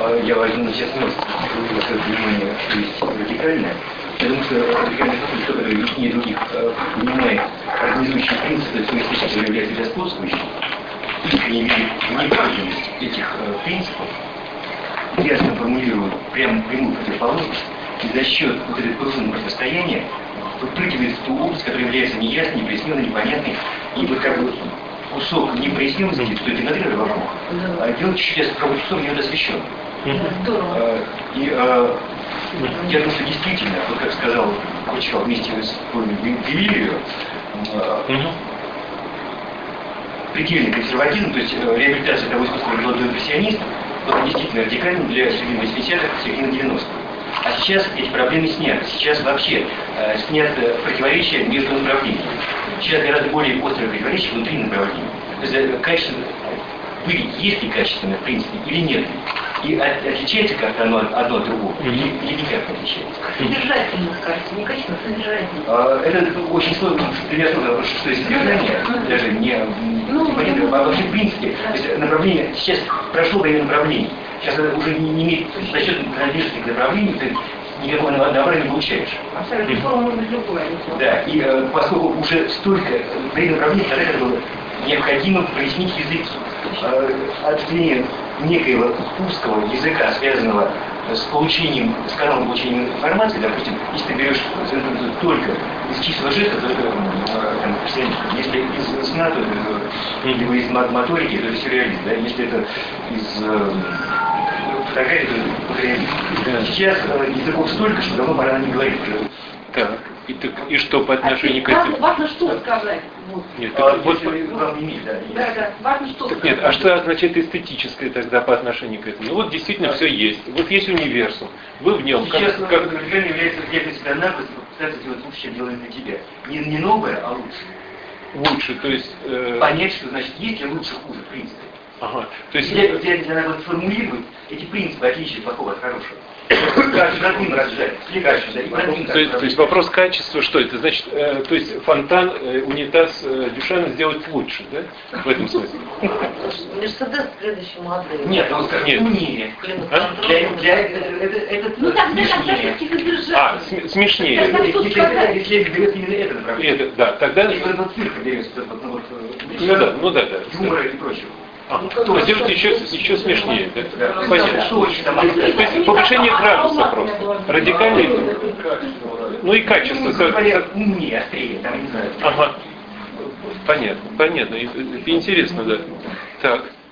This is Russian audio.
я возьму сейчас внимание, то есть радикальное. Я думаю, что радикальный факультет, который яснее других понимает организующие принципы, то есть который является господствующим, искренне верит в невыполнимость этих принципов, ясно формулирует прямую противоположность, и за счет вот этой пружины противостояния выпрыгивает в ту область, которая является неясной, непресненной, непонятной, и вот как бы кусок непресненности, то игнорируя вокруг, а делает чудес, проводит кусок недосвещен. И я думаю, что действительно, вот как сказал Кучков вместе с Велиевым, предельный консерватизм, то есть реабилитация того искусства, которое делает импрессионист, было действительно радикальным для середины 80-х, середины 90-х. А сейчас эти проблемы сняты. Сейчас вообще снято противоречие между направлениями. Сейчас гораздо более острое противоречие внутри направлений. То есть качество, есть ли качественно в принципе или нет. И отличается как-то одно от другого, или никак не отличается. Содержательно, кажется, не качественно, содержательно. Это очень сложно, что есть содержание, даже не вообще в принципе. То есть направление, сейчас прошло время направлений. Сейчас это уже не имеет за счет принадлежности направлений, ты никакого добра не получаешь. Абсолютно, форма может быть любая. Да, и поскольку уже столько время направлений, тогда это было необходимо прояснить языки. Отделение некоего узкого языка, связанного с получением, с каналом получения информации, допустим, если ты берешь только из чистого жеста, то это, если из сна, то это, либо из моторики, то это сюрреализм, да? Если это из фотографии, то это фотореализм. Сейчас языков столько, что давно пора не говорить уже. Так. И что по отношению к этим? Важно что сказать. Нет, важно что сказать. Нет, а что означает эстетическое тогда по отношению к этому? Ну вот действительно все есть. Вот есть универсум. Вы в нем. Сейчас радикально является для себя наглость, пытаться сделать лучше, чем делаем для тебя. Не новое, а лучше. Лучше, то есть... Понять, что значит есть ли лучше, хуже, в принципе. Ага. То есть... Для наглость формулировать эти принципы отличия плохого от хорошего. То есть вопрос качества, что это? Значит, то есть фонтан, унитаз Дюшана сделать лучше, да? В этом смысле? Мерседес следующей модели. Нет, он скажет умнее. Ну тогда смешнее. Смешнее. Если берет именно это направление. Да, тогда... Ну да. Юмора и прочего. Сделать еще смешнее, да? Понятно. То есть повышение градуса просто. Радикальный. Ну и качество. Умнее, острее, там не знаю. Ага. Понятно. Это интересно, да. Так.